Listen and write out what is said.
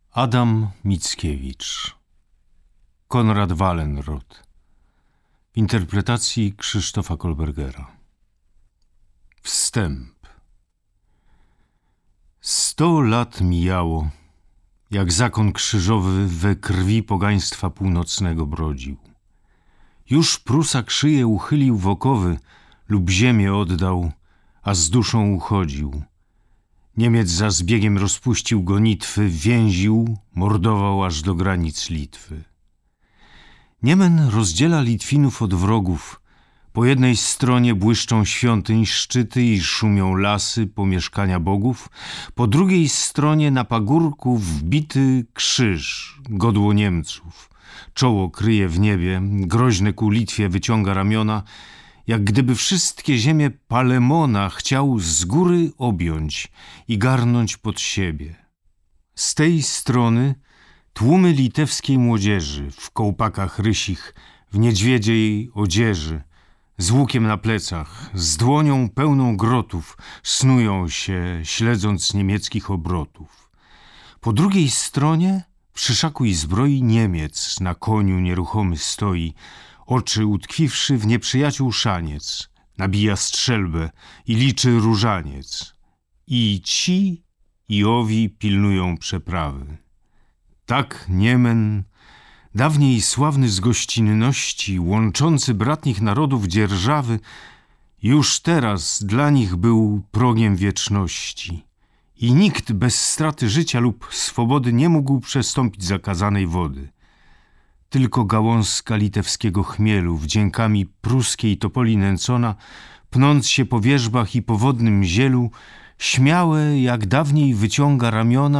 Adam Mickiewicz, Konrad Wallenrod, w interpretacji Krzysztofa Kolbergera. Wstęp. 100 lat mijało, jak zakon krzyżowy we krwi pogaństwa północnego brodził. Już Prusak szyję uchylił w okowy lub ziemię oddał, a z duszą uchodził. Niemiec za zbiegiem rozpuścił gonitwy, więził, mordował aż do granic Litwy. Niemen rozdziela Litwinów od wrogów. Po jednej stronie błyszczą świątyń szczyty i szumią lasy, pomieszkania bogów. Po drugiej stronie na pagórku wbity krzyż, godło Niemców. Czoło kryje w niebie, groźne ku Litwie wyciąga ramiona, jak gdyby wszystkie ziemie Palemona chciał z góry objąć i garnąć pod siebie. Z tej strony tłumy litewskiej młodzieży w kołpakach rysich, w niedźwiedziej odzieży, z łukiem na plecach, z dłonią pełną grotów, snują się, śledząc niemieckich obrotów. Po drugiej stronie w szyszaku i zbroi Niemiec na koniu nieruchomy stoi, oczy utkwiwszy w nieprzyjaciół szaniec, nabija strzelbę i liczy różaniec. I ci, i owi pilnują przeprawy. Tak Niemen, dawniej sławny z gościnności, łączący bratnich narodów dzierżawy, już teraz dla nich był progiem wieczności. I nikt bez straty życia lub swobody nie mógł przestąpić zakazanej wody. Tylko gałązka litewskiego chmielu, wdziękami pruskiej topoli nęcona, pnąc się po wierzbach i po wodnym zielu, śmiałe jak dawniej wyciąga ramiona